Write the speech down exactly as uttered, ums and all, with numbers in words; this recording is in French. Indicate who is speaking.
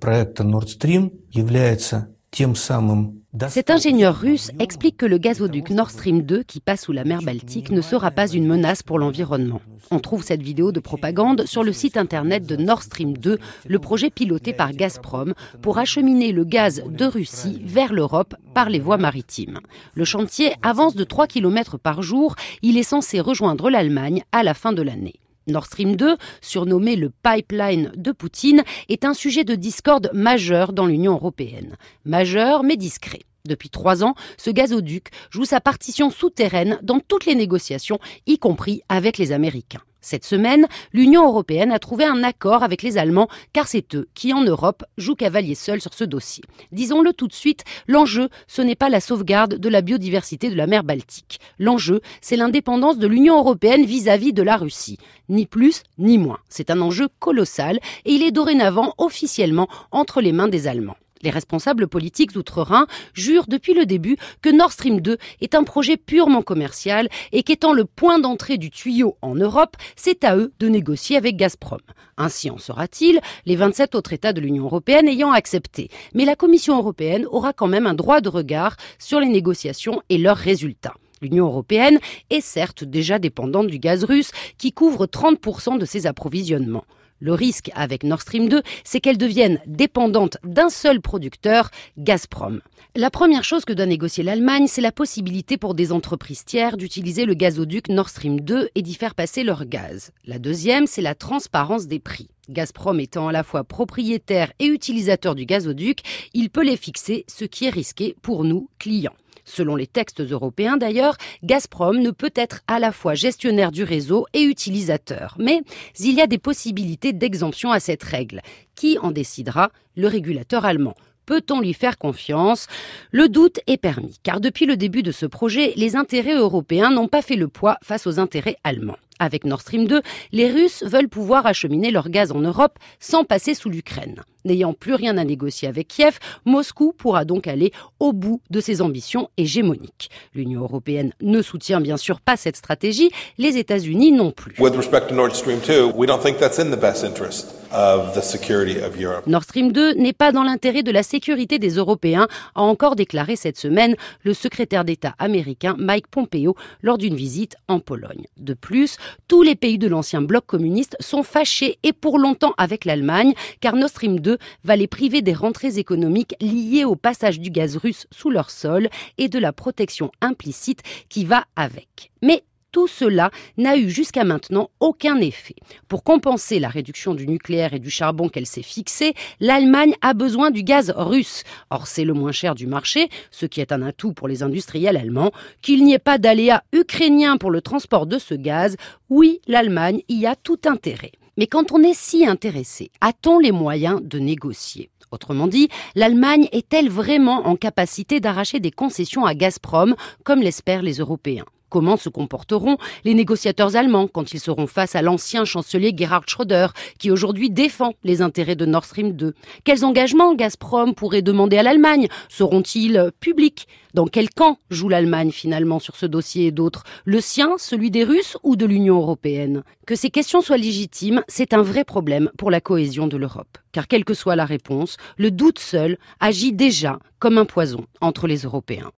Speaker 1: Cet ingénieur russe explique que le gazoduc Nord Stream deux, qui passe sous la mer Baltique, ne sera pas une menace pour l'environnement. On trouve cette vidéo de propagande sur le site internet de Nord Stream deux, le projet piloté par Gazprom pour acheminer le gaz de Russie vers l'Europe par les voies maritimes. Le chantier avance de trois kilomètres par jour. Il est censé rejoindre l'Allemagne à la fin de l'année. Nord Stream deux, surnommé le pipeline de Poutine, est un sujet de discorde majeur dans l'Union européenne. Majeur mais discret. Depuis trois ans, ce gazoduc joue sa partition souterraine dans toutes les négociations, y compris avec les Américains. Cette semaine, l'Union européenne a trouvé un accord avec les Allemands, car c'est eux qui, en Europe, jouent cavalier seul sur ce dossier. Disons-le tout de suite, l'enjeu, ce n'est pas la sauvegarde de la biodiversité de la mer Baltique. L'enjeu, c'est l'indépendance de l'Union européenne vis-à-vis de la Russie. Ni plus, ni moins. C'est un enjeu colossal et il est dorénavant officiellement entre les mains des Allemands. Les responsables politiques outre-Rhin jurent depuis le début que Nord Stream deux est un projet purement commercial et qu'étant le point d'entrée du tuyau en Europe, c'est à eux de négocier avec Gazprom. Ainsi en sera-t-il, les vingt-sept autres États de l'Union européenne ayant accepté. Mais la Commission européenne aura quand même un droit de regard sur les négociations et leurs résultats. L'Union européenne est certes déjà dépendante du gaz russe qui couvre trente pour cent de ses approvisionnements. Le risque avec Nord Stream deux, c'est qu'elle devienne dépendante d'un seul producteur, Gazprom. La première chose que doit négocier l'Allemagne, c'est la possibilité pour des entreprises tiers d'utiliser le gazoduc Nord Stream deux et d'y faire passer leur gaz. La deuxième, c'est la transparence des prix. Gazprom étant à la fois propriétaire et utilisateur du gazoduc, il peut les fixer, ce qui est risqué pour nous, clients. Selon les textes européens d'ailleurs, Gazprom ne peut être à la fois gestionnaire du réseau et utilisateur. Mais il y a des possibilités d'exemption à cette règle. Qui en décidera? Le régulateur allemand. Peut-on lui faire confiance? Le doute est permis, car depuis le début de ce projet, les intérêts européens n'ont pas fait le poids face aux intérêts allemands. Avec Nord Stream deux, les Russes veulent pouvoir acheminer leur gaz en Europe sans passer sous l'Ukraine. N'ayant plus rien à négocier avec Kiev, Moscou pourra donc aller au bout de ses ambitions hégémoniques. L'Union européenne ne soutient bien sûr pas cette stratégie, les États-Unis non plus.
Speaker 2: With respect to Nord Stream two, we don't think that's in the best interest of the security of Europe.
Speaker 1: Nord Stream deux n'est pas dans l'intérêt de la sécurité des Européens, a encore déclaré cette semaine le secrétaire d'État américain Mike Pompeo lors d'une visite en Pologne. De plus, tous les pays de l'ancien bloc communiste sont fâchés et pour longtemps avec l'Allemagne, car Nord Stream deux va les priver des rentrées économiques liées au passage du gaz russe sous leur sol et de la protection implicite qui va avec. Mais tout cela n'a eu jusqu'à maintenant aucun effet. Pour compenser la réduction du nucléaire et du charbon qu'elle s'est fixée, l'Allemagne a besoin du gaz russe. Or, c'est le moins cher du marché, ce qui est un atout pour les industriels allemands. Qu'il n'y ait pas d'aléa ukrainien pour le transport de ce gaz, oui, l'Allemagne y a tout intérêt. Mais quand on est si intéressé, a-t-on les moyens de négocier ? Autrement dit, l'Allemagne est-elle vraiment en capacité d'arracher des concessions à Gazprom, comme l'espèrent les Européens ? Comment se comporteront les négociateurs allemands quand ils seront face à l'ancien chancelier Gerhard Schröder, qui aujourd'hui défend les intérêts de Nord Stream deux? Quels engagements Gazprom pourrait demander à l'Allemagne? Seront-ils publics? Dans quel camp joue l'Allemagne finalement sur ce dossier et d'autres? Le sien, celui des Russes ou de l'Union européenne? Que ces questions soient légitimes, c'est un vrai problème pour la cohésion de l'Europe. Car quelle que soit la réponse, le doute seul agit déjà comme un poison entre les Européens.